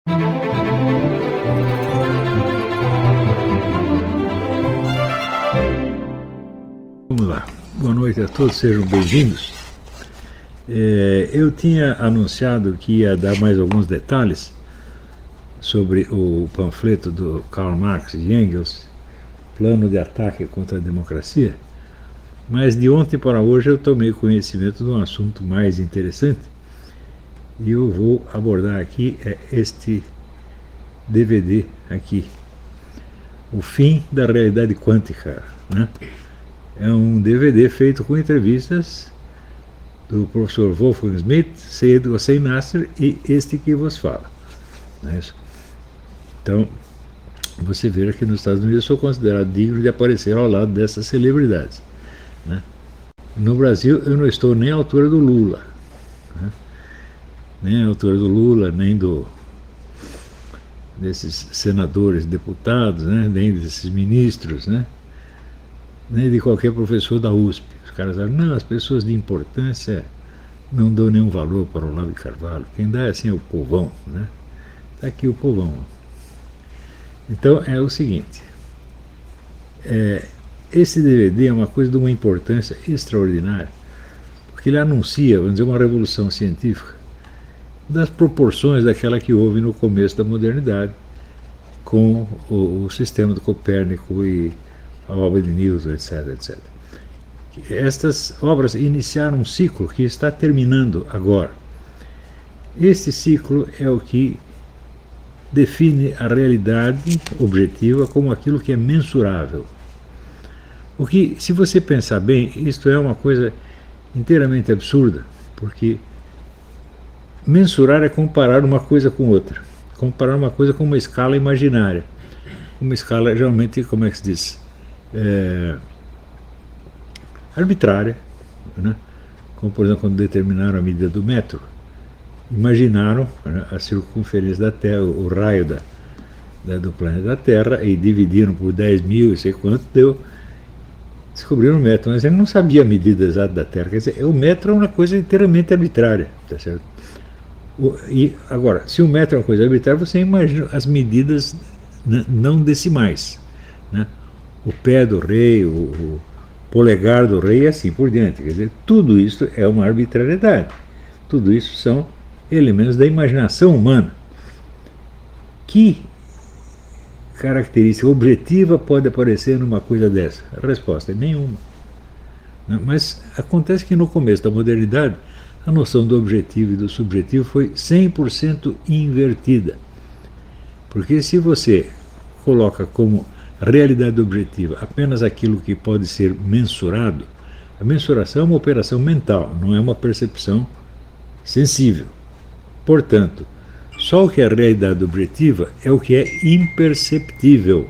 Vamos lá. Boa noite a todos, sejam bem-vindos. Eu tinha anunciado que ia dar mais alguns detalhes sobre o panfleto do Karl Marx e Engels, Plano de Ataque contra a Democracia, mas de ontem para hoje eu tomei conhecimento de um assunto mais interessante e eu vou abordar aqui este DVD aqui, O Fim da Realidade Quântica, né? É um DVD feito com entrevistas do professor Wolfgang Schmidt, Seyyed Hossein Nasr e este que vos fala. Não é isso? Então, você vê que nos Estados Unidos eu sou considerado digno de aparecer ao lado dessas celebridades, né? No Brasil eu não estou nem à altura do Lula, né? Nem à altura do Lula, nem desses senadores, deputados, né? Nem desses ministros, né? Nem de qualquer professor da USP. Os caras falam, não, as pessoas de importância não dão nenhum valor para o Olavo de Carvalho. Quem dá assim é o povão, né? Está aqui o povão. Então é o seguinte, esse DVD é uma coisa de uma importância extraordinária, porque ele anuncia, vamos dizer, uma revolução científica das proporções daquela que houve no começo da modernidade, com o sistema do Copérnico e a obra de Newton, etc, etc. Estas obras iniciaram um ciclo que está terminando agora. Este ciclo é o que define a realidade objetiva como aquilo que é mensurável. O que, se você pensar bem, isto é uma coisa inteiramente absurda, porque mensurar é comparar uma coisa com outra, comparar uma coisa com uma escala imaginária, uma escala geralmente, como é que se diz, arbitrária, né? Como por exemplo quando determinaram a medida do metro, imaginaram, né, a circunferência da Terra, o raio do planeta Terra, e dividiram por 10 mil, não sei quanto deu, descobriram o metro, mas ele não sabia a medida exata da Terra. Quer dizer, o metro é uma coisa inteiramente arbitrária, tá certo? E agora, se o metro é uma coisa arbitrária, você imagina as medidas não decimais, né? O pé do rei, o polegar do rei e assim por diante. Quer dizer, tudo isso é uma arbitrariedade. Tudo isso são elementos da imaginação humana. Que característica objetiva pode aparecer numa coisa dessa? A resposta é nenhuma. Mas acontece que no começo da modernidade a noção do objetivo e do subjetivo foi 100% invertida. Porque se você coloca como realidade objetiva apenas aquilo que pode ser mensurado, a mensuração é uma operação mental, não é uma percepção sensível. Portanto, só o que é realidade objetiva é o que é imperceptível.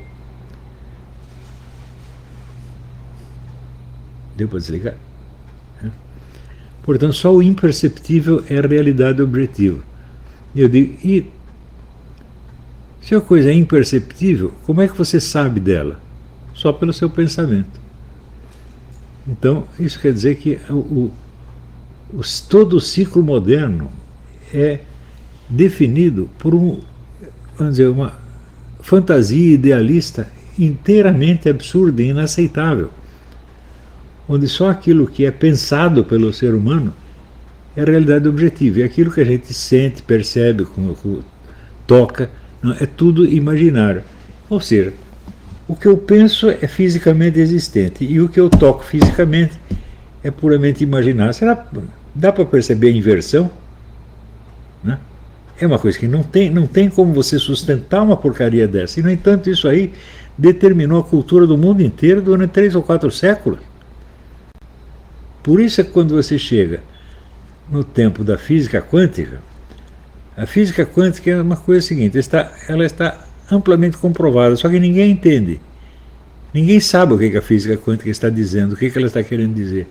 Deu para desligar? Portanto, só o imperceptível é realidade objetiva. E eu digo, e se a coisa é imperceptível, como é que você sabe dela? Só pelo seu pensamento. Então, isso quer dizer que todo o ciclo moderno é definido por vamos dizer, uma fantasia idealista inteiramente absurda e inaceitável, onde só aquilo que é pensado pelo ser humano é a realidade objetiva, e aquilo que a gente sente, percebe, toca, é tudo imaginário. Ou seja, o que eu penso é fisicamente existente e o que eu toco fisicamente é puramente imaginário. Dá para perceber a inversão? Né? É uma coisa que não tem como você sustentar uma porcaria dessa. E, no entanto, isso aí determinou a cultura do mundo inteiro durante 3 ou 4 séculos. Por isso é que quando você chega no tempo da física quântica, a física quântica é uma coisa seguinte, ela está amplamente comprovada, só que ninguém entende. Ninguém sabe o que a física quântica está dizendo, o que ela está querendo dizer.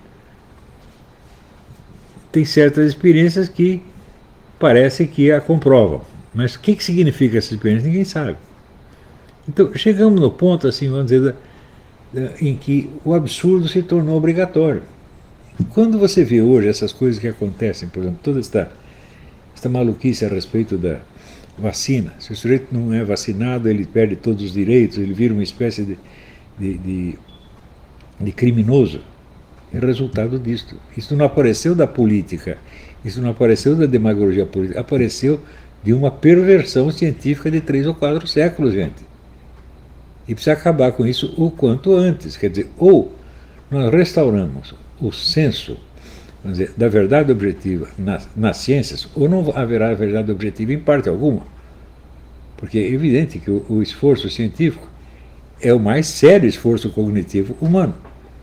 Tem certas experiências que parece que a comprovam, mas o que significa essa experiência? Ninguém sabe. Então, chegamos no ponto, assim, vamos dizer, em que o absurdo se tornou obrigatório. Quando você vê hoje essas coisas que acontecem, por exemplo, toda esta maluquice a respeito vacina. Se o sujeito não é vacinado, ele perde todos os direitos, ele vira uma espécie de criminoso. É resultado disto. Isso não apareceu da política, isso não apareceu da demagogia política, apareceu de uma perversão científica de 3 ou 4 séculos, gente. E precisa acabar com isso o quanto antes. Quer dizer, ou nós restauramos o senso, vamos dizer, da verdade objetiva nas ciências, ou não haverá verdade objetiva em parte alguma. Porque é evidente que o esforço científico é o mais sério esforço cognitivo humano.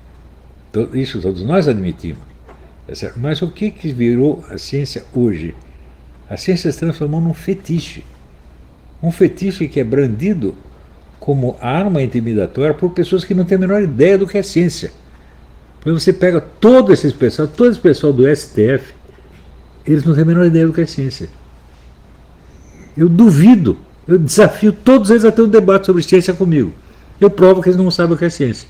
Isso todos nós admitimos. Mas o que virou a ciência hoje? A ciência se transformou num fetiche. Um fetiche que é brandido como arma intimidatória por pessoas que não têm a menor ideia do que é ciência. Porque você pega todo esse pessoal do STF, eles não têm a menor ideia do que é ciência. Eu duvido, eu desafio todos eles a ter um debate sobre ciência comigo. Eu provo que eles não sabem o que é ciência.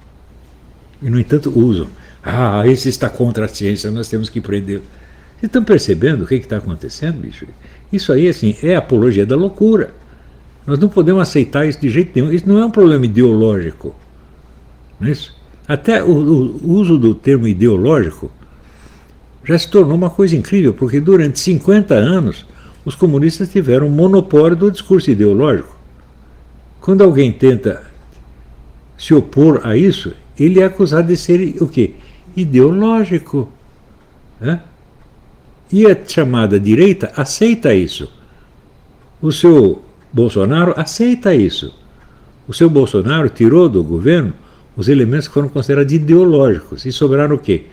E, no entanto, usam. Esse está contra a ciência, nós temos que prendê-lo. Vocês estão percebendo o que está acontecendo, bicho? Isso aí, assim, é apologia da loucura. Nós não podemos aceitar isso de jeito nenhum. Isso não é um problema ideológico. Não é isso? Até o uso do termo ideológico já se tornou uma coisa incrível, porque durante 50 anos os comunistas tiveram um monopólio do discurso ideológico. Quando alguém tenta se opor a isso, ele é acusado de ser o quê? Ideológico. Né? E a chamada direita aceita isso. O seu Bolsonaro aceita isso. O seu Bolsonaro tirou do governo os elementos que foram considerados ideológicos. E sobraram o quê?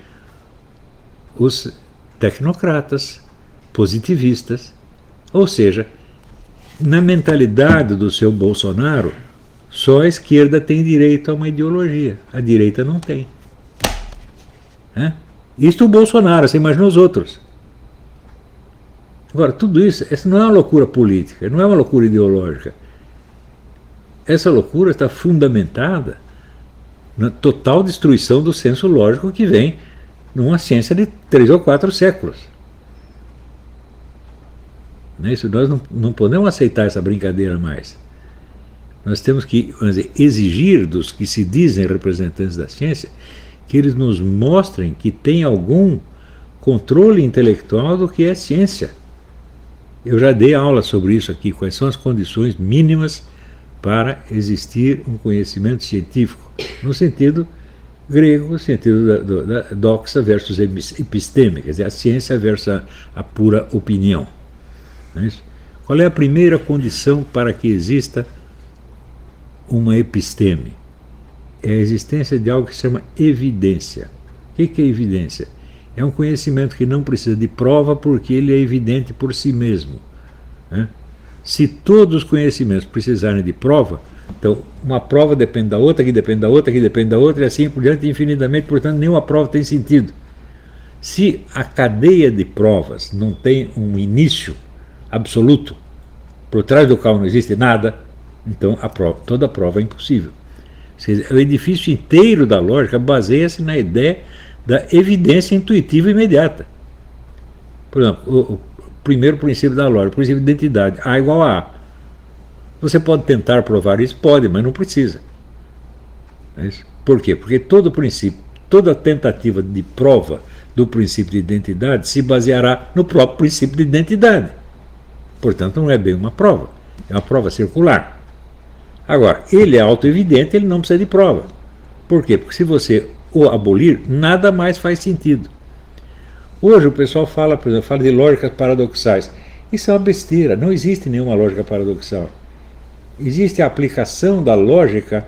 Os tecnocratas, positivistas. Ou seja, na mentalidade do seu Bolsonaro, só a esquerda tem direito a uma ideologia. A direita não tem. Isto o Bolsonaro, você imagina os outros. Agora, tudo isso, essa não é uma loucura política, não é uma loucura ideológica. Essa loucura está fundamentada na total destruição do senso lógico que vem numa ciência de 3 ou 4 séculos. Isso, nós não podemos aceitar essa brincadeira mais. Nós temos que, vamos dizer, exigir dos que se dizem representantes da ciência que eles nos mostrem que tem algum controle intelectual do que é ciência. Eu já dei aula sobre isso aqui, quais são as condições mínimas para existir um conhecimento científico, no sentido grego, no sentido da doxa versus episteme, quer dizer, a ciência versus a pura opinião. Não é isso? Qual é a primeira condição para que exista uma episteme? É a existência de algo que se chama evidência. O que é evidência? É um conhecimento que não precisa de prova porque ele é evidente por si mesmo. Né? Se todos os conhecimentos precisarem de prova, então uma prova depende da outra, que depende da outra, que depende da outra, e assim por diante infinitamente, portanto nenhuma prova tem sentido. Se a cadeia de provas não tem um início absoluto, por trás do qual não existe nada, então toda a prova é impossível. O edifício inteiro da lógica baseia-se na ideia da evidência intuitiva imediata. Por exemplo, o primeiro princípio da lógica, o princípio de identidade, A igual a A. Você pode tentar provar isso? Pode, mas não precisa. É isso? Por quê? Porque todo princípio, toda tentativa de prova do princípio de identidade se baseará no próprio princípio de identidade. Portanto, não é bem uma prova, é uma prova circular. Agora, ele é autoevidente, ele não precisa de prova. Por quê? Porque se você o abolir, nada mais faz sentido. Hoje o pessoal fala, por exemplo, de lógicas paradoxais. Isso é uma besteira, não existe nenhuma lógica paradoxal. Existe a aplicação da lógica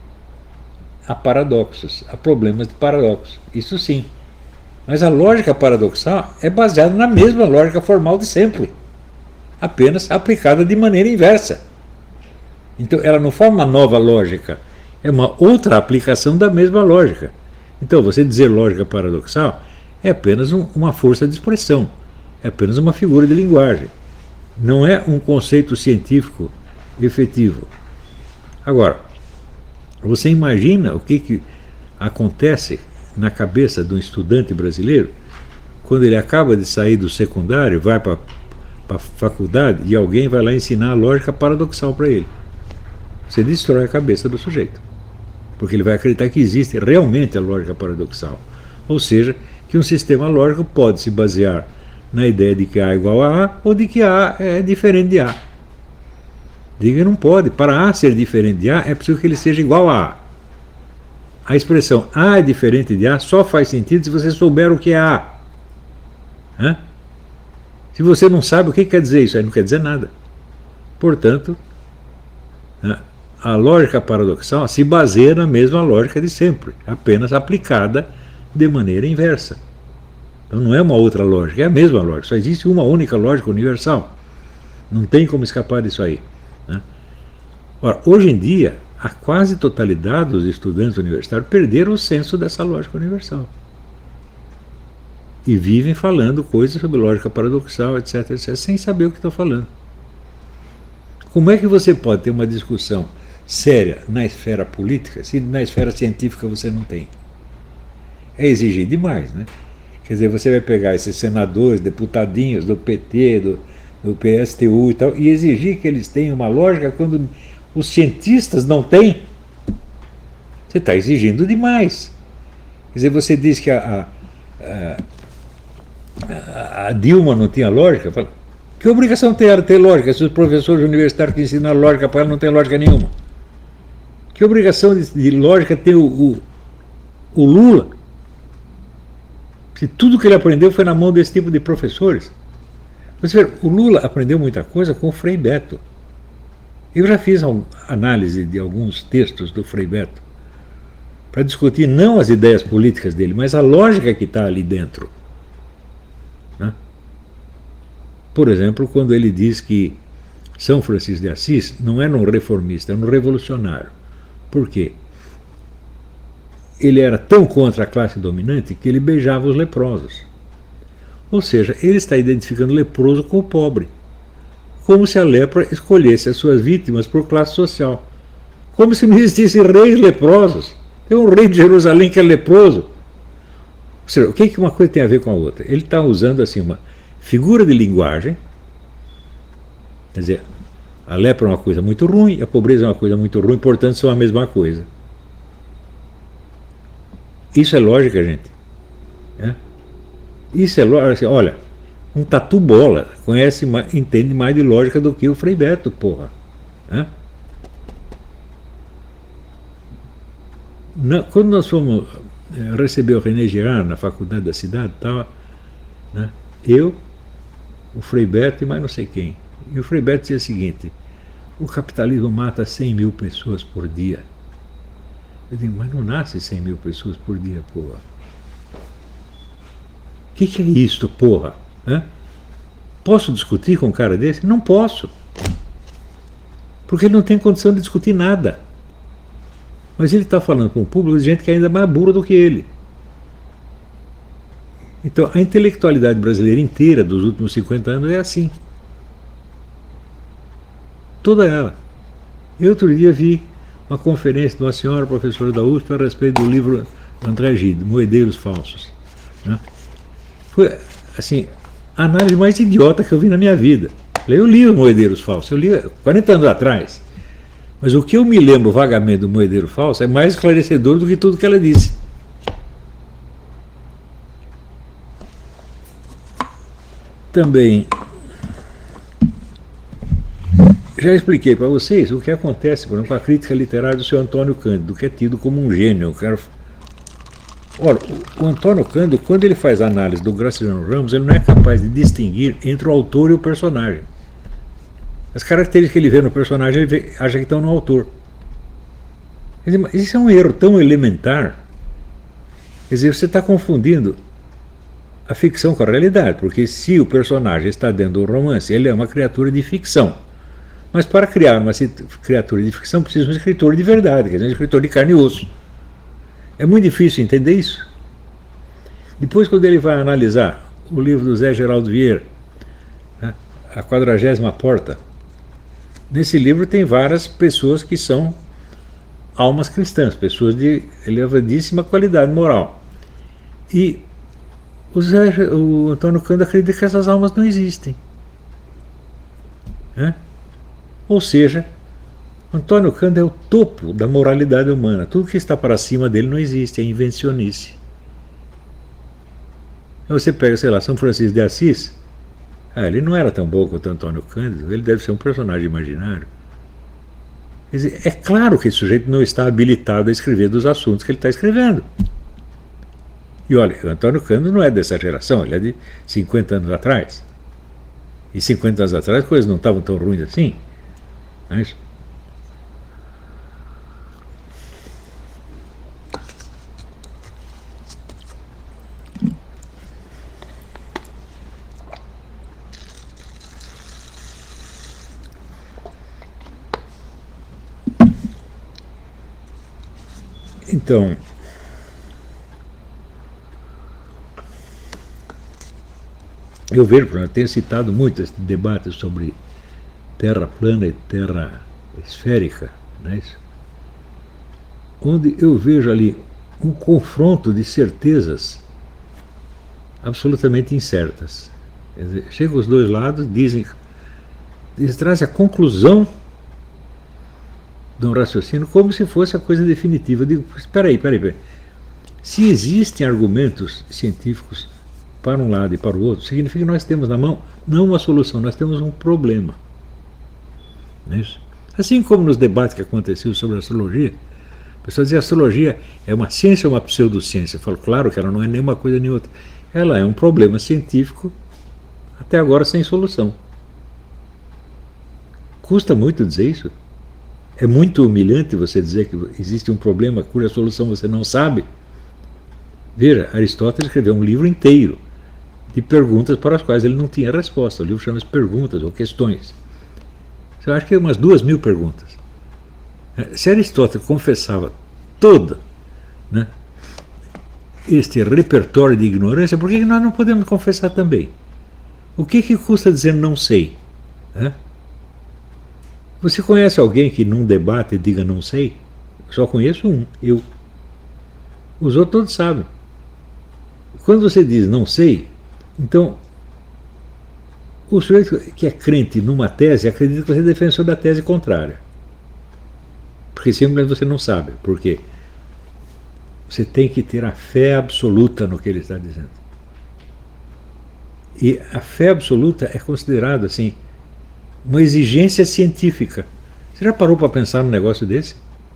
a paradoxos, a problemas de paradoxos. Isso sim. Mas a lógica paradoxal é baseada na mesma lógica formal de sempre, apenas aplicada de maneira inversa. Então ela não forma uma nova lógica, é uma outra aplicação da mesma lógica. Então você dizer lógica paradoxal é apenas uma força de expressão, é apenas uma figura de linguagem. Não é um conceito científico efetivo. Agora, você imagina o que acontece na cabeça de um estudante brasileiro quando ele acaba de sair do secundário, vai para para a faculdade e alguém vai lá ensinar a lógica paradoxal para ele. Você destrói a cabeça do sujeito. Porque ele vai acreditar que existe realmente a lógica paradoxal. Ou seja, que um sistema lógico pode se basear na ideia de que A é igual a A ou de que A é diferente de A. Diga que não pode. Para A ser diferente de A, é preciso que ele seja igual a A. A expressão A é diferente de A só faz sentido se você souber o que é A. Hã? Se você não sabe o que quer dizer isso, aí não quer dizer nada. Portanto, a lógica paradoxal se baseia na mesma lógica de sempre, apenas aplicada de maneira inversa. Então não é uma outra lógica, é a mesma lógica. Só existe uma única lógica universal. Não tem como escapar disso aí. Né? Ora, hoje em dia, a quase totalidade dos estudantes universitários perderam o senso dessa lógica universal. E vivem falando coisas sobre lógica paradoxal, etc, etc, sem saber o que estão falando. Como é que você pode ter uma discussão séria na esfera política se na esfera científica você não tem? É exigir demais, né? Quer dizer, você vai pegar esses senadores, deputadinhos do PT, do PSTU e tal, e exigir que eles tenham uma lógica quando os cientistas não têm? Você está exigindo demais. Quer dizer, você diz que a Dilma não tinha lógica? Fala, que obrigação tem ela ter lógica se os professores universitários que ensinam lógica para ela não tem lógica nenhuma? Que obrigação de lógica tem o Lula? Se tudo que ele aprendeu foi na mão desse tipo de professores. Você vê, o Lula aprendeu muita coisa com o Frei Beto. Eu já fiz uma análise de alguns textos do Frei Beto para discutir não as ideias políticas dele, mas a lógica que está ali dentro. Né? Por exemplo, quando ele diz que São Francisco de Assis não era um reformista, era um revolucionário. Por quê? Ele era tão contra a classe dominante que ele beijava os leprosos. Ou seja, ele está identificando o leproso com o pobre. Como se a lepra escolhesse as suas vítimas por classe social. Como se não existissem reis leprosos. Tem um rei de Jerusalém que é leproso. Ou seja, o que uma coisa tem a ver com a outra? Ele está usando assim uma figura de linguagem. Quer dizer, a lepra é uma coisa muito ruim, a pobreza é uma coisa muito ruim, portanto são a mesma coisa. Isso é lógica, gente. É? Isso é lógica. Olha, um tatu-bola entende mais de lógica do que o Frei Beto, porra. É? Quando nós fomos receber o René Girard na faculdade da cidade, tava, né, eu, o Frei Beto e mais não sei quem. E o Frei Beto dizia o seguinte: o capitalismo mata 100 mil pessoas por dia. Eu digo, mas não nasce 100 mil pessoas por dia, porra. O que é isto, porra? Hã? Posso discutir com um cara desse? Não posso. Porque ele não tem condição de discutir nada. Mas ele está falando com um público de gente que é ainda mais burra do que ele. Então, a intelectualidade brasileira inteira dos últimos 50 anos é assim. Toda ela. Eu outro dia vi uma conferência de uma senhora professora da USP a respeito do livro André Gide, Moedeiros Falsos. Né? Foi, assim, a análise mais idiota que eu vi na minha vida. Eu li o Moedeiros Falsos, eu li 40 anos atrás. Mas o que eu me lembro vagamente do Moedeiro Falso é mais esclarecedor do que tudo que ela disse. Também já expliquei para vocês o que acontece, por exemplo, com a crítica literária do seu Antônio Cândido, que é tido como um gênio. Ora, o Antônio Cândido, quando ele faz a análise do Graciliano Ramos, ele não é capaz de distinguir entre o autor e o personagem. As características que ele vê no personagem, ele acha que estão no autor. Quer dizer, isso é um erro tão elementar. Quer dizer, você está confundindo a ficção com a realidade, porque se o personagem está dentro do romance, ele é uma criatura de ficção. Mas para criar uma criatura de ficção, precisa de um escritor de verdade, quer dizer, um escritor de carne e osso. É muito difícil entender isso. Depois, quando ele vai analisar o livro do Zé Geraldo Vieira, né, A 40ª Porta, nesse livro tem várias pessoas que são almas cristãs, pessoas de elevadíssima qualidade moral. E o Antônio Cândido acredita que essas almas não existem. Né? Ou seja, Antônio Cândido é o topo da moralidade humana. Tudo que está para cima dele não existe, é invencionice. Então você pega, sei lá, São Francisco de Assis, ele não era tão bom quanto Antônio Cândido, ele deve ser um personagem imaginário. Quer dizer, é claro que esse sujeito não está habilitado a escrever dos assuntos que ele está escrevendo. E olha, o Antônio Cândido não é dessa geração, ele é de 50 anos atrás. E 50 anos atrás as coisas não estavam tão ruins assim. Não é isso? Então, eu vejo, por exemplo, eu tenho citado muito esse debate sobre terra plana e terra esférica, não é isso? Onde eu vejo ali um confronto de certezas absolutamente incertas. Quer dizer, chegam os dois lados, dizem, eles trazem a conclusão de um raciocínio como se fosse a coisa definitiva. Eu digo, espera aí. Se existem argumentos científicos para um lado e para o outro, significa que nós temos na mão não uma solução, nós temos um problema. Não é isso? Assim como nos debates que aconteciam sobre a astrologia, a pessoa dizia que a astrologia é uma ciência ou uma pseudociência. Eu falo, claro que ela não é nem uma coisa nem outra. Ela é um problema científico, até agora sem solução. Custa muito dizer isso? É muito humilhante você dizer que existe um problema cuja solução você não sabe. Veja, Aristóteles escreveu um livro inteiro de perguntas para as quais ele não tinha resposta. O livro chama-se Perguntas ou Questões. Eu acho que é umas 2.000 perguntas. Se Aristóteles confessava toda, né, este repertório de ignorância, por que nós não podemos confessar também? O que custa dizer não sei? Né? Você conhece alguém que num debate diga não sei? Só conheço um, eu. Os outros todos sabem. Quando você diz não sei, então o sujeito que é crente numa tese acredita que você é defensor da tese contrária. Porque simplesmente você não sabe. Por quê? Você tem que ter a fé absoluta no que ele está dizendo. E a fé absoluta é considerada assim uma exigência científica. Você já parou para pensar num negócio desse?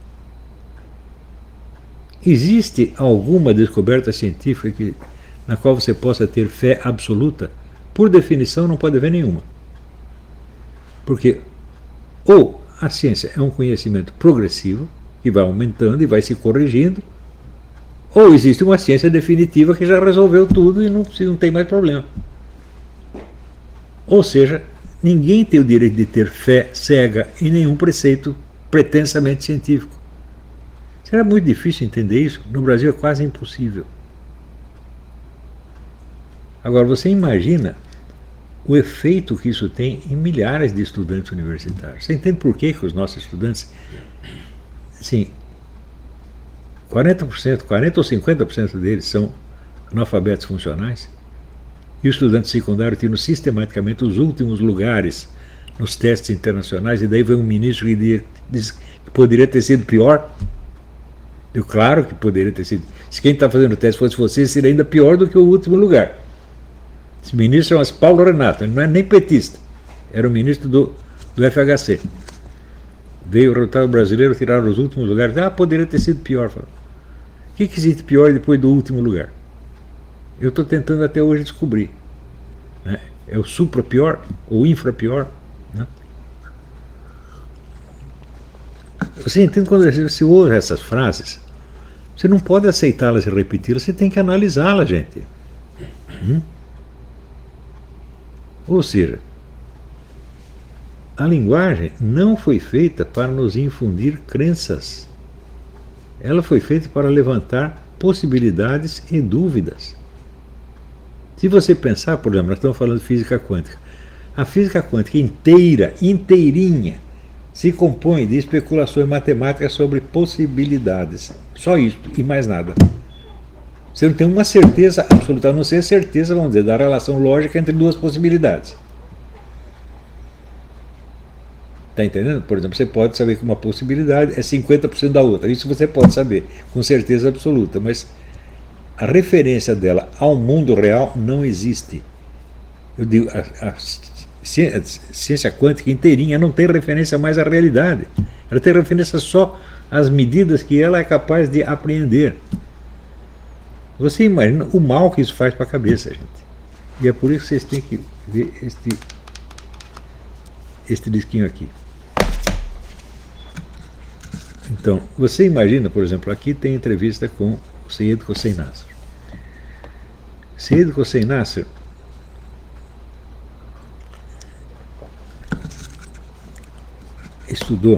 Existe alguma descoberta científica na qual você possa ter fé absoluta? Por definição, não pode haver nenhuma. Porque ou a ciência é um conhecimento progressivo, que vai aumentando e vai se corrigindo, ou existe uma ciência definitiva que já resolveu tudo e não tem mais problema. Ou seja, ninguém tem o direito de ter fé cega em nenhum preceito pretensamente científico. Será muito difícil entender isso? No Brasil é quase impossível. Agora, você imagina o efeito que isso tem em milhares de estudantes universitários. Você entende por que os nossos estudantes, assim, 40% ou 50% deles são analfabetos funcionais? E os estudantes secundários tiram sistematicamente os últimos lugares nos testes internacionais, e daí vem um ministro que diz que poderia ter sido pior. Eu, claro que poderia ter sido. Se quem está fazendo o teste fosse você, seria ainda pior do que o último lugar. Esse ministro chama-se Paulo Renato, ele não é nem petista, era o ministro do FHC. Veio o resultado brasileiro, tiraram os últimos lugares. Poderia ter sido pior. O que existe pior depois do último lugar? Eu estou tentando até hoje descobrir. Né? É o supra pior ou infra pior? Né? Você entende quando você ouve essas frases? Você não pode aceitá-las e repeti-las, você tem que analisá-las, gente. Ou seja, a linguagem não foi feita para nos infundir crenças. Ela foi feita para levantar possibilidades e dúvidas. Se você pensar, por exemplo, nós estamos falando de física quântica. A física quântica inteirinha, se compõe de especulações matemáticas sobre possibilidades. Só isso e mais nada. Você não tem uma certeza absoluta, a não ser certeza, vamos dizer, da relação lógica entre duas possibilidades. Está entendendo? Por exemplo, você pode saber que uma possibilidade é 50% da outra. Isso você pode saber, com certeza absoluta. Mas a referência dela ao mundo real não existe. Eu digo, a ciência quântica inteirinha não tem referência mais à realidade. Ela tem referência só às medidas que ela é capaz de apreender. Você imagina o mal que isso faz para a cabeça, gente. E é por isso que vocês têm que ver este disquinho aqui. Então, você imagina, por exemplo, aqui tem entrevista com o Seyyed Hossein Nasr. Seyyed Hossein Nasr estudou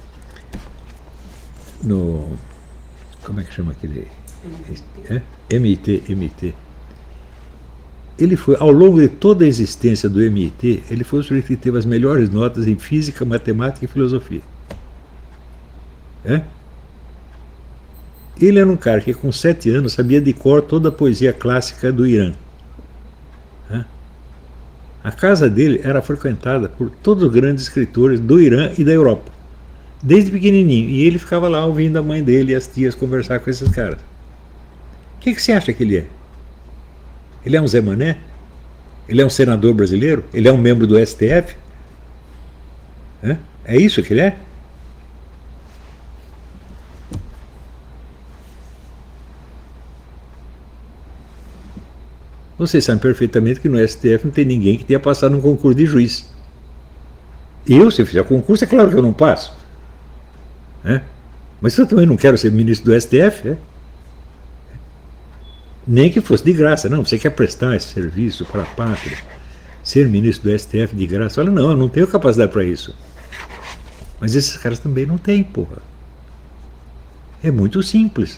no... como é que chama aquele... MIT. Ele foi, ao longo de toda a existência do MIT, ele foi o sujeito que teve as melhores notas em física, matemática e filosofia. Ele era um cara que com 7 anos sabia de cor toda a poesia clássica do Irã. A casa dele era frequentada por todos os grandes escritores do Irã e da Europa, desde pequenininho. E ele ficava lá ouvindo a mãe dele e as tias conversar com esses caras. O que você acha que ele é? Ele é um Zé Mané? Ele é um senador brasileiro? Ele é um membro do STF? É isso que ele é? Vocês sabem perfeitamente que no STF não tem ninguém que tenha passado num concurso de juiz. Eu, se eu fizer concurso, é claro que eu não passo. Mas eu também não quero ser ministro do STF. Nem que fosse de graça. Não, você quer prestar esse serviço para a pátria, ser ministro do STF de graça? Olha, não, eu não tenho capacidade para isso. Mas esses caras também não têm, porra. É muito simples.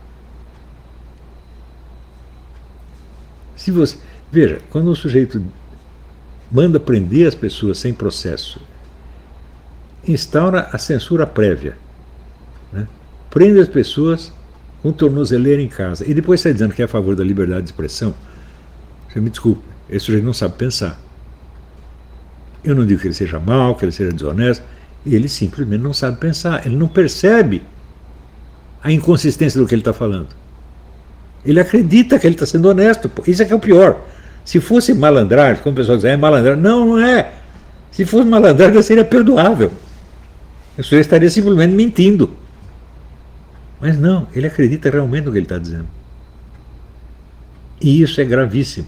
Se você, veja, quando o sujeito manda prender as pessoas sem processo, instaura a censura prévia, prende as pessoas com tornozeleira em casa, e depois está dizendo que é a favor da liberdade de expressão, você me desculpe, esse sujeito não sabe pensar. Eu não digo que ele seja mau, que ele seja desonesto, ele simplesmente não sabe pensar, ele não percebe a inconsistência do que ele está falando. Ele acredita que ele está sendo honesto. Isso é que é o pior. Se fosse malandragem, como o pessoal diz, é malandragem. Não, não é. Se fosse malandragem, seria perdoável. O senhor estaria simplesmente mentindo. Mas não, ele acredita realmente no que ele está dizendo. E isso é gravíssimo.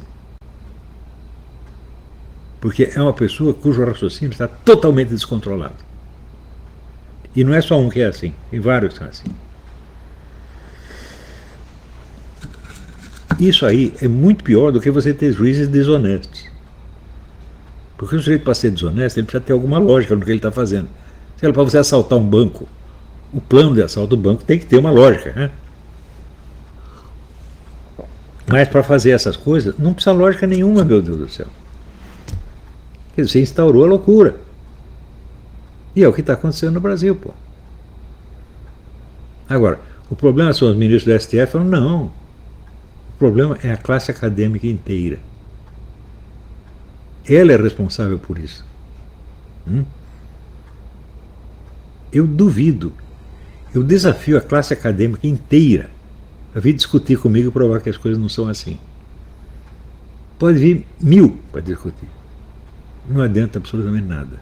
Porque é uma pessoa cujo raciocínio está totalmente descontrolado. E não é só um que é assim, tem vários que são assim. Isso aí é muito pior do que você ter juízes desonestos. Porque o sujeito, para ser desonesto, ele precisa ter alguma lógica no que ele está fazendo. Se para você assaltar um banco, o plano de assalto do banco tem que ter uma lógica. Mas para fazer essas coisas, não precisa lógica nenhuma, meu Deus do céu. Quer dizer, você instaurou a loucura. E é o que está acontecendo no Brasil, pô. Agora, o problema são os ministros do STF falam, não. O problema é a classe acadêmica inteira. Ela é responsável por isso. Eu duvido, eu desafio a classe acadêmica inteira a vir discutir comigo e provar que as coisas não são assim. Pode vir 1000 para discutir. Não adianta absolutamente nada.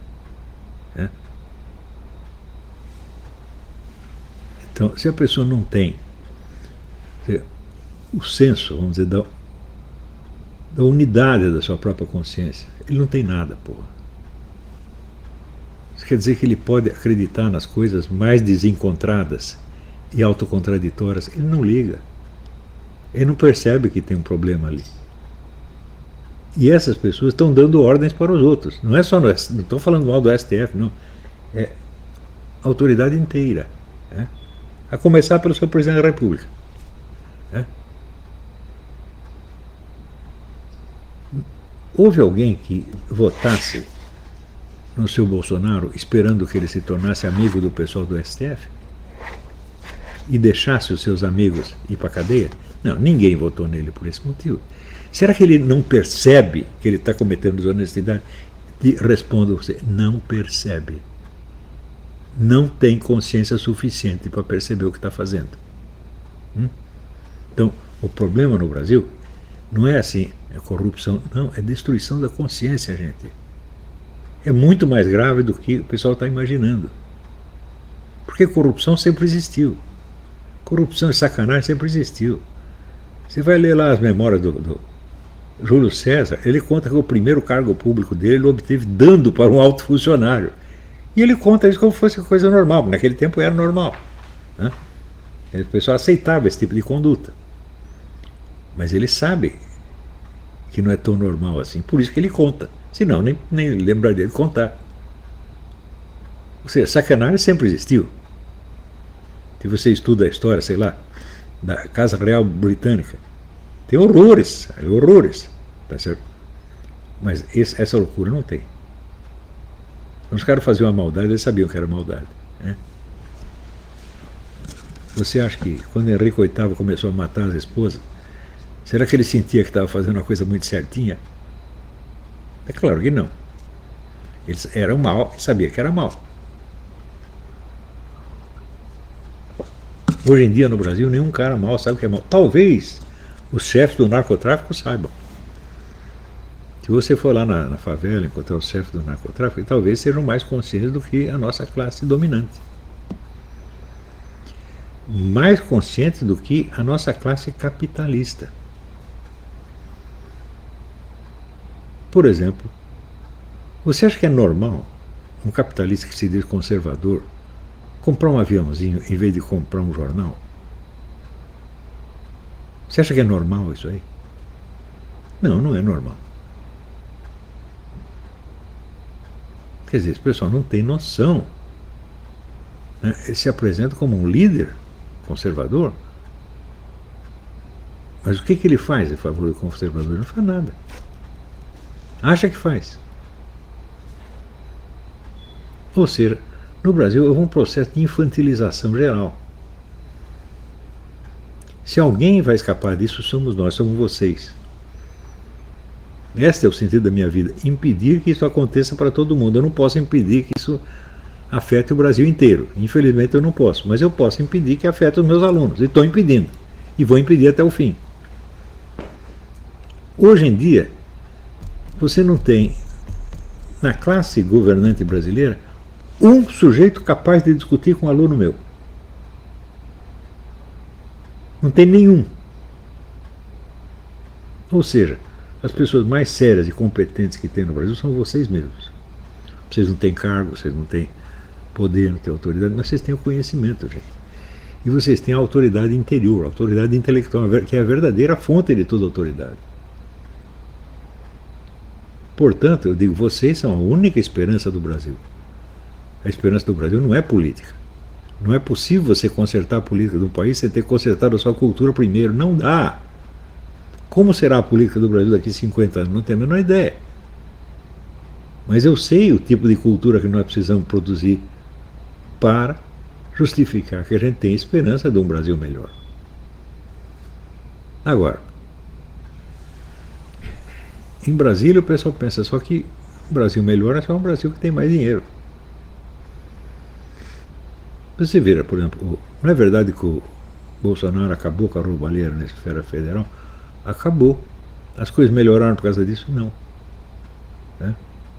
Então, se a pessoa não tem o senso, vamos dizer, da unidade da sua própria consciência, ele não tem nada, porra. Isso quer dizer que ele pode acreditar nas coisas mais desencontradas e autocontraditórias. Ele não liga. Ele não percebe que tem um problema ali. E essas pessoas estão dando ordens para os outros. Não é só, não estou falando mal do STF, não. É a autoridade inteira. A começar pelo seu presidente da República. Houve alguém que votasse no seu Bolsonaro esperando que ele se tornasse amigo do pessoal do STF? E deixasse os seus amigos ir para a cadeia? Não, ninguém votou nele por esse motivo. Será que ele não percebe que ele está cometendo desonestidade? E respondo a você, não percebe. não tem consciência suficiente para perceber o que está fazendo. Então, o problema no Brasil não é assim, é corrupção, não, é destruição da consciência, gente. É muito mais grave do que o pessoal está imaginando. Porque corrupção sempre existiu. Corrupção e sacanagem sempre existiu. Você vai ler lá as memórias do Júlio César, ele conta que o primeiro cargo público dele ele obteve dando para um alto funcionário. E ele conta isso como se fosse coisa normal, porque naquele tempo era normal. Né? O pessoal aceitava esse tipo de conduta. Mas ele sabe que não é tão normal assim, por isso que ele conta. Senão, nem lembraria de contar. Ou seja, sacanagem sempre existiu. Se você estuda a história, sei lá, da Casa Real Britânica, tem horrores, horrores, tá certo? Mas essa loucura não tem. Então, os caras faziam uma maldade, eles sabiam que era maldade. Né? Você acha que quando Henrique VIII começou a matar as esposas, será que ele sentia que estava fazendo uma coisa muito certinha? É claro que não. Eles eram mal, ele sabia que era mal. Hoje em dia no Brasil nenhum cara mal sabe o que é mal. Talvez os chefes do narcotráfico saibam. Se você for lá na favela encontrar os chefes do narcotráfico, talvez sejam mais conscientes do que a nossa classe dominante. Mais conscientes do que a nossa classe capitalista. Por exemplo, você acha que é normal um capitalista que se diz conservador comprar um aviãozinho em vez de comprar um jornal? Você acha que é normal isso aí? Não, não é normal. Quer dizer, esse pessoal não tem noção. Né? Ele se apresenta como um líder conservador, mas o que ele faz em favor do conservador? Ele não faz nada. Acha que faz. Ou seja, no Brasil houve um processo de infantilização geral. Se alguém vai escapar disso, somos nós, somos vocês. Este é o sentido da minha vida. Impedir que isso aconteça para todo mundo. Eu não posso impedir que isso afete o Brasil inteiro. Infelizmente eu não posso. Mas eu posso impedir que afete os meus alunos. E estou impedindo. E vou impedir até o fim. Hoje em dia, você não tem, na classe governante brasileira, um sujeito capaz de discutir com um aluno meu. Não tem nenhum. Ou seja, as pessoas mais sérias e competentes que tem no Brasil são vocês mesmos. Vocês não têm cargo, vocês não têm poder, não têm autoridade, mas vocês têm o conhecimento, gente. E vocês têm a autoridade interior, a autoridade intelectual, que é a verdadeira fonte de toda autoridade. Portanto, eu digo, vocês são a única esperança do Brasil. A esperança do Brasil não é política. Não é possível você consertar a política de um país sem ter consertado a sua cultura primeiro. Não dá. Como será a política do Brasil daqui a 50 anos? Não tenho a menor ideia. Mas eu sei o tipo de cultura que nós precisamos produzir para justificar que a gente tem esperança de um Brasil melhor. Agora, em Brasília o pessoal pensa só que o Brasil melhor é só um Brasil que tem mais dinheiro. Você vira, por exemplo, não é verdade que o Bolsonaro acabou com a roubalheira na esfera federal? Acabou. As coisas melhoraram por causa disso? Não. Né?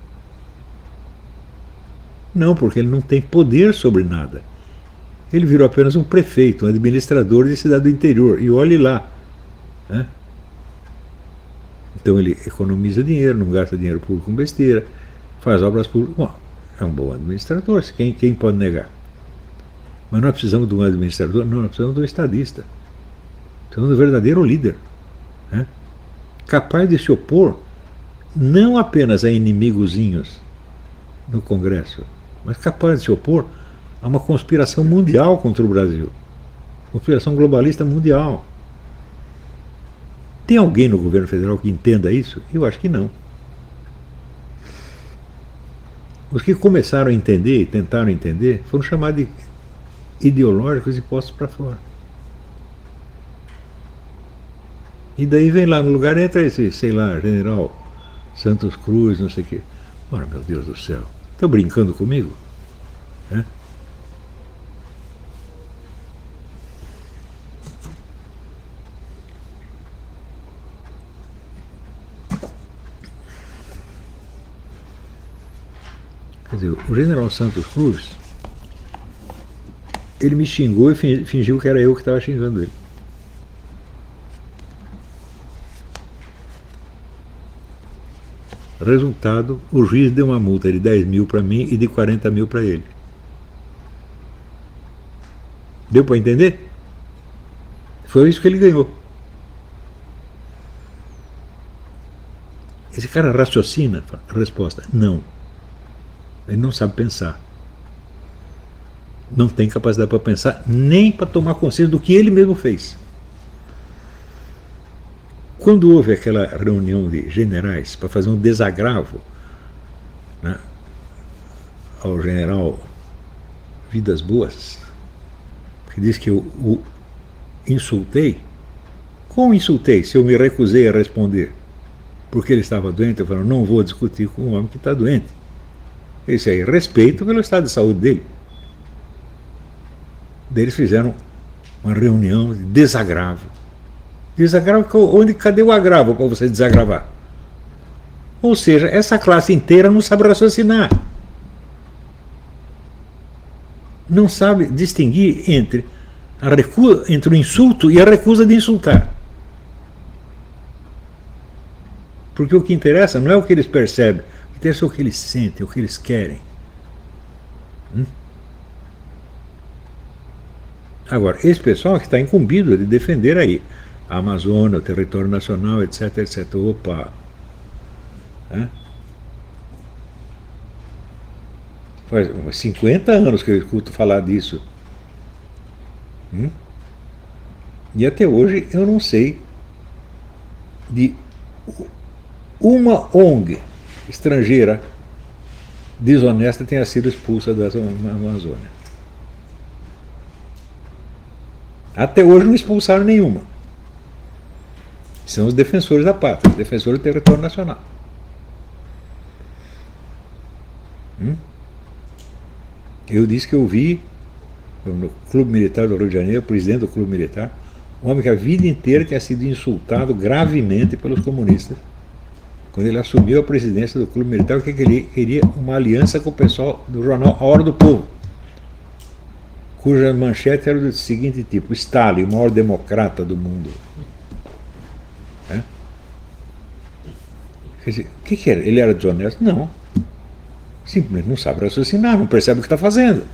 Não, porque ele não tem poder sobre nada. Ele virou apenas um prefeito, um administrador de cidade do interior. E olhe lá. Né? Então ele economiza dinheiro, não gasta dinheiro público com besteira, faz obras públicas. Bom, é um bom administrador, quem pode negar? Mas nós precisamos de um administrador? Não, nós precisamos de um estadista. Precisamos de um verdadeiro líder. Né? Capaz de se opor não apenas a inimigozinhos no Congresso, mas capaz de se opor a uma conspiração mundial contra o Brasil. Conspiração globalista mundial. Tem alguém no governo federal que entenda isso? Eu acho que não. Os que começaram a entender e tentaram entender foram chamados de ideológicos e postos para fora. E daí vem lá no lugar, entra esse, sei lá, general Santos Cruz, não sei o quê. Ora, meu Deus do céu, estão brincando comigo? É? O general Santos Cruz, ele me xingou e fingiu que era eu que estava xingando ele. Resultado, o juiz deu uma multa de 10 mil para mim e de 40 mil para ele. Deu para entender? Foi isso que ele ganhou. Esse cara raciocina? Resposta: não. Ele não sabe pensar. Não tem capacidade para pensar, nem para tomar consciência do que ele mesmo fez. Quando houve aquela reunião de generais para fazer um desagravo, né, ao general Vidas Boas, que diz que eu o insultei. Como insultei se eu me recusei a responder? Porque ele estava doente, eu falei, não vou discutir com um homem que está doente. Esse aí, respeito pelo estado de saúde dele. Daí eles fizeram uma reunião de desagravo. Desagravo, cadê o agravo para você desagravar? Ou seja, essa classe inteira não sabe raciocinar. Não sabe distinguir entre o insulto e a recusa de insultar. Porque o que interessa não é o que eles percebem, o que interessa é o que eles sentem, o que eles querem. Agora, esse pessoal que está incumbido de defender aí a Amazônia, o território nacional, etc, etc. Opa! Faz 50 anos que eu escuto falar disso. E até hoje eu não sei de uma ONG estrangeira desonesta tenha sido expulsa da Amazônia. Até hoje não expulsaram nenhuma. São os defensores da pátria, os defensores do território nacional. Eu disse que eu vi no Clube Militar do Rio de Janeiro, o presidente do Clube Militar, um homem que a vida inteira tinha sido insultado gravemente pelos comunistas. Quando ele assumiu a presidência do Clube Militar, o que ele queria? Uma aliança com o pessoal do jornal A Hora do Povo, cuja manchete era do seguinte tipo: Stalin, o maior democrata do mundo. Quer dizer, o que era? Ele era desonesto? Não. Simplesmente não sabe raciocinar, não percebe o que está fazendo.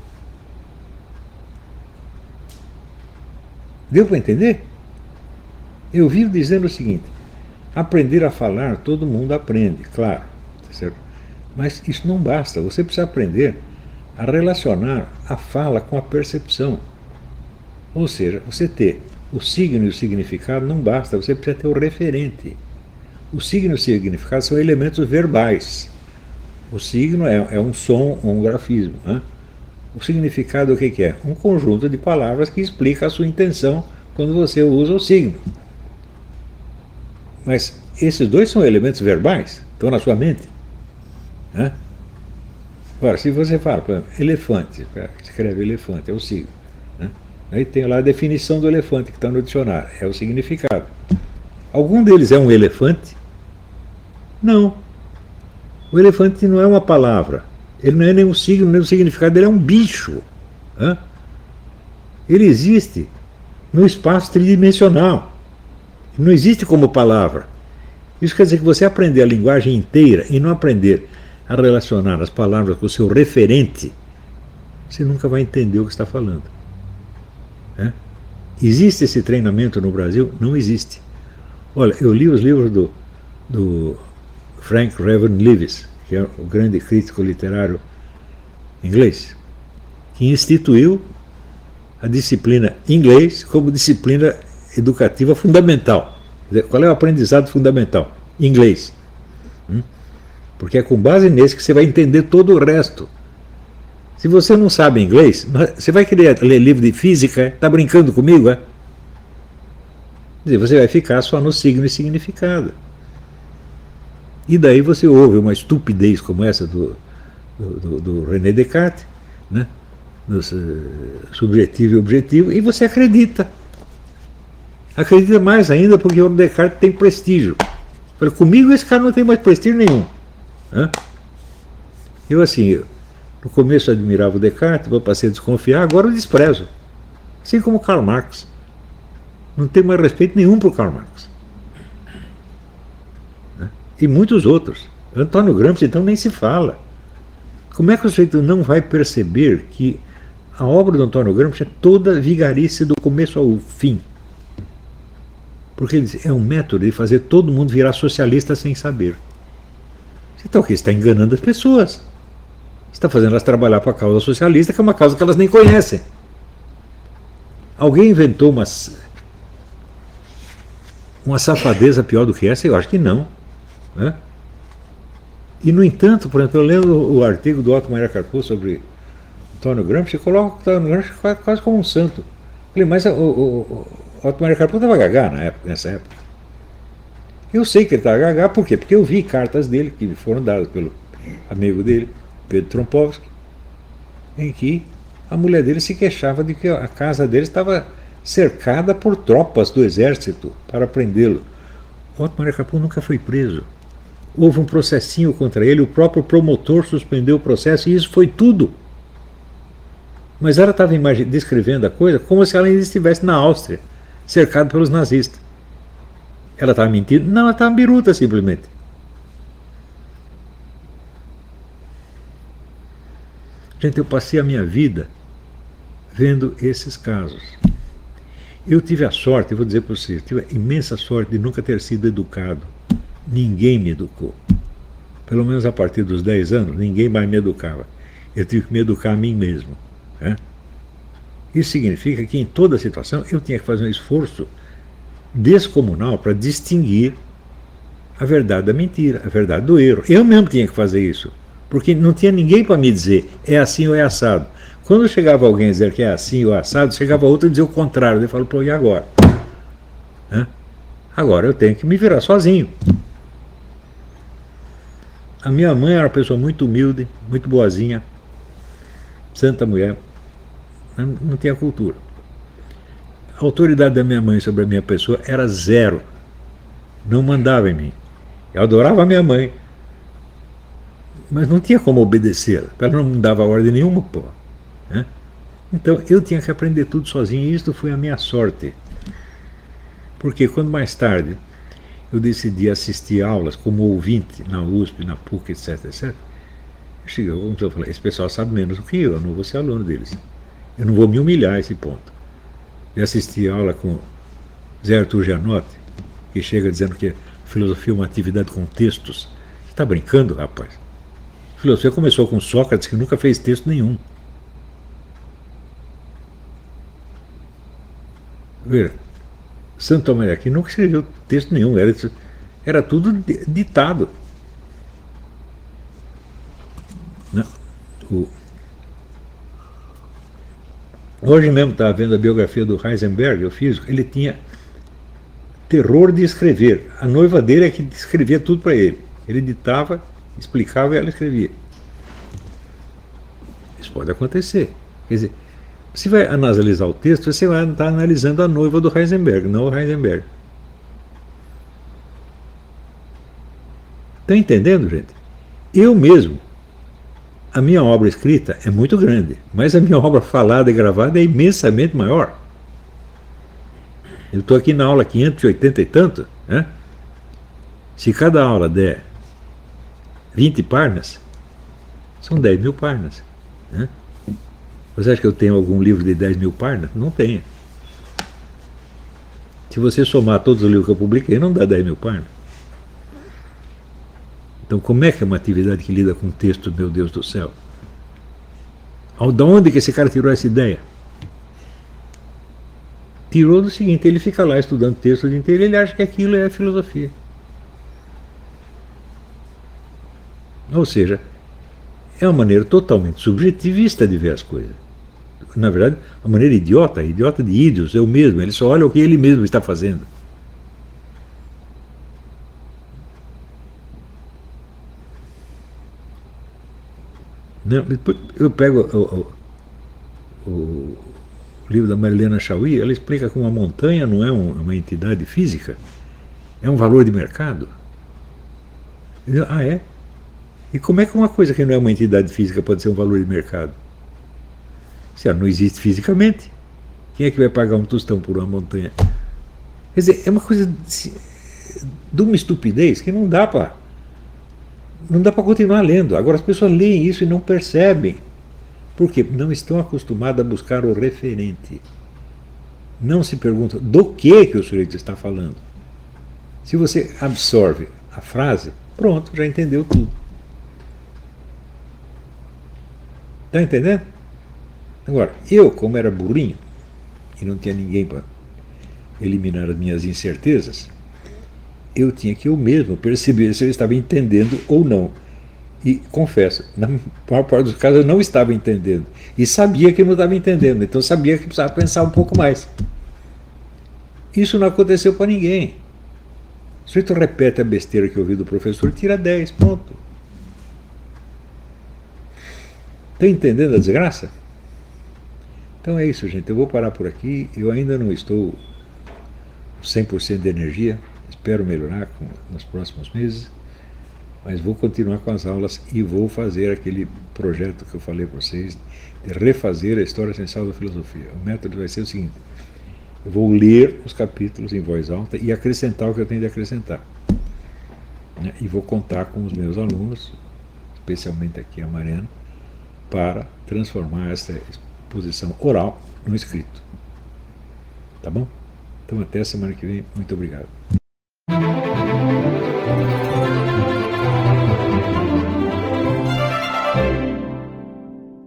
Deu para entender? Eu vivo dizendo o seguinte: aprender a falar, todo mundo aprende, claro, certo? Mas isso não basta, você precisa aprender a relacionar a fala com a percepção. Ou seja, você ter o signo e o significado não basta, você precisa ter o referente. O signo e o significado são elementos verbais. O signo é um som, um grafismo. O significado o que é? Um conjunto de palavras que explica a sua intenção quando você usa o signo. Mas esses dois são elementos verbais, estão na sua mente. Agora, se você fala, por exemplo, elefante, escreve elefante, é o signo. Aí tem lá a definição do elefante que está no dicionário, é o significado. Algum deles é um elefante? Não. O elefante não é uma palavra. Ele não é nem um signo, nem um significado, ele é um bicho. Ele existe no espaço tridimensional. Não existe como palavra. Isso quer dizer que você aprender a linguagem inteira e não aprender a relacionar as palavras com o seu referente, você nunca vai entender o que está falando. Existe esse treinamento no Brasil? Não existe. Olha, eu li os livros do Frank Revan Lewis, que é o grande crítico literário inglês, que instituiu a disciplina inglês como disciplina educativa fundamental. Qual é o aprendizado fundamental? Inglês. Porque é com base nesse que você vai entender todo o resto. Se você não sabe inglês, você vai querer ler livro de física? Está brincando comigo? Quer dizer, você vai ficar só no signo e significado. E daí você ouve uma estupidez como essa do René Descartes, do subjetivo e objetivo, e você acredita. Acredita mais ainda porque o Descartes tem prestígio. Comigo esse cara não tem mais prestígio nenhum. Eu, assim, no começo eu admirava o Descartes, depois passei a desconfiar, agora eu desprezo. Assim como Karl Marx. Não tenho mais respeito nenhum por Karl Marx. Né? E muitos outros. Antônio Gramsci, então, nem se fala. Como é que o sujeito não vai perceber que a obra do Antônio Gramsci é toda vigarice do começo ao fim? Porque ele diz, é um método de fazer todo mundo virar socialista sem saber. Então, o que? Você está enganando as pessoas. Você está fazendo elas trabalhar para a causa socialista, que é uma causa que elas nem conhecem. Alguém inventou uma safadeza pior do que essa? Eu acho que não. Né? E, no entanto, por exemplo, eu lendo o artigo do Otto Maria Carpo sobre Antônio Gramsci, coloca o Antônio Gramsci quase como um santo. Eu falei, mas o Otto Maria Carpo estava gagá nessa época. Eu sei que ele estava gagá, por quê? Porque eu vi cartas dele, que foram dadas pelo amigo dele, Pedro Trompovski, em que a mulher dele se queixava de que a casa dele estava cercada por tropas do exército para prendê-lo. Otto Maria Carpo nunca foi preso. Houve um processinho contra ele, o próprio promotor suspendeu o processo e isso foi tudo. Mas ela estava descrevendo a coisa como se ela ainda estivesse na Áustria, cercada pelos nazistas. Ela estava mentindo? Não, ela estava biruta simplesmente. Gente, eu passei a minha vida vendo esses casos. Eu tive a sorte, eu vou dizer para vocês, tive a imensa sorte de nunca ter sido educado. Ninguém me educou. Pelo menos a partir dos 10 anos, ninguém mais me educava. Eu tive que me educar a mim mesmo. Né? Isso significa que em toda situação eu tinha que fazer um esforço descomunal para distinguir a verdade da mentira, a verdade do erro. Eu mesmo tinha que fazer isso, porque não tinha ninguém para me dizer é assim ou é assado. Quando chegava alguém a dizer que é assim ou é assado, chegava outro a dizer o contrário. Eu falo, pô, e agora? Né? Agora eu tenho que me virar sozinho. A minha mãe era uma pessoa muito humilde, muito boazinha, santa mulher, não tinha cultura. A autoridade da minha mãe sobre a minha pessoa era zero. Não mandava em mim. Eu adorava a minha mãe, mas não tinha como obedecer. Ela não me dava ordem nenhuma, pô. Né? Então eu tinha que aprender tudo sozinho e isso foi a minha sorte. Porque quando mais tarde eu decidi assistir aulas como ouvinte na USP, na PUC, etc, etc, eu falei, esse pessoal sabe menos do que eu não vou ser aluno deles. Eu não vou me humilhar a esse ponto. Eu assisti a aula com Zé Arthur Gianotti, que chega dizendo que filosofia é uma atividade com textos. Você está brincando, rapaz? A filosofia começou com Sócrates, que nunca fez texto nenhum. Veja, Santo Tomé de Aquino nunca escreveu texto nenhum, era tudo ditado. Né? Hoje mesmo estava vendo a biografia do Heisenberg, o físico, ele tinha terror de escrever. A noiva dele é que escrevia tudo para ele. Ele ditava, explicava e ela escrevia. Isso pode acontecer. Quer dizer, você vai analisar o texto, você vai estar analisando a noiva do Heisenberg, não o Heisenberg. Estão entendendo, gente? Eu mesmo, a minha obra escrita é muito grande, mas a minha obra falada e gravada é imensamente maior. Eu estou aqui na aula 580 e tanto, né? Se cada aula der 20 páginas, são 10 mil páginas. Né? Você acha que eu tenho algum livro de 10 mil páginas? Não tenho. Se você somar todos os livros que eu publiquei, não dá 10 mil páginas. Então, como é que é uma atividade que lida com texto, meu Deus do céu? De onde que esse cara tirou essa ideia? Tirou do seguinte, ele fica lá estudando texto o dia inteiro e ele acha que aquilo é filosofia. Ou seja, é uma maneira totalmente subjetivista de ver as coisas. Na verdade, uma maneira idiota de ídios, eu mesmo, ele só olha o que ele mesmo está fazendo. Eu pego o livro da Marilena Chauí, ela explica que uma montanha não é uma entidade física, é um valor de mercado. Ah, é? E como é que uma coisa que não é uma entidade física pode ser um valor de mercado? Se ela não existe fisicamente, quem é que vai pagar um tostão por uma montanha? Quer dizer, é uma coisa de uma estupidez que não dá para continuar lendo. Agora as pessoas leem isso e não percebem. Por quê? Não estão acostumadas a buscar o referente. Não se perguntam do que o sujeito está falando. Se você absorve a frase, pronto, já entendeu tudo. Está entendendo? Agora, eu, como era burrinho, e não tinha ninguém para eliminar as minhas incertezas, eu tinha que eu mesmo perceber se eu estava entendendo ou não. E confesso, na maior parte dos casos eu não estava entendendo. E sabia que não estava entendendo, então sabia que precisava pensar um pouco mais. Isso não aconteceu para ninguém. O sujeito repete a besteira que ouviu do professor, tira 10, pronto. Está entendendo a desgraça? Então é isso, gente. Eu vou parar por aqui. Eu ainda não estou 100% de energia. Espero melhorar nos próximos meses. Mas vou continuar com as aulas e vou fazer aquele projeto que eu falei para vocês, de refazer a história essencial da filosofia. O método vai ser o seguinte: eu vou ler os capítulos em voz alta e acrescentar o que eu tenho de acrescentar. E vou contar com os meus alunos, especialmente aqui a Mariana, para transformar essa exposição oral no escrito. Tá bom? Então até a semana que vem. Muito obrigado.